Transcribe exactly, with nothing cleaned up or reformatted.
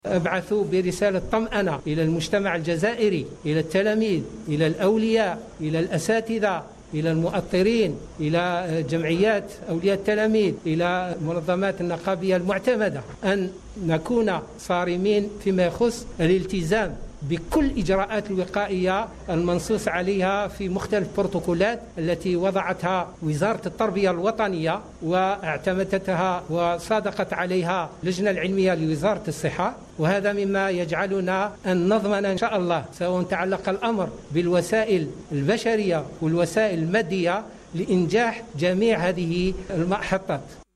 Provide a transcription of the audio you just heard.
أبعث برسالة طمأنة إلى المجتمع الجزائري، إلى التلاميذ، إلى الأولياء، إلى الأساتذة، إلى المؤطرين، إلى جمعيات أولياء التلاميذ، إلى المنظمات النقابية المعتمدة، أن نكون صارمين فيما يخص الالتزام بكل إجراءات الوقائية المنصوص عليها في مختلف البروتوكولات التي وضعتها وزارة التربية الوطنية واعتمدتها وصادقت عليها اللجنة العلمية لوزارة الصحة. وهذا مما يجعلنا أن نضمن إن شاء الله، سواء تعلق الأمر بالوسائل البشرية والوسائل المادية، لإنجاح جميع هذه المحطات.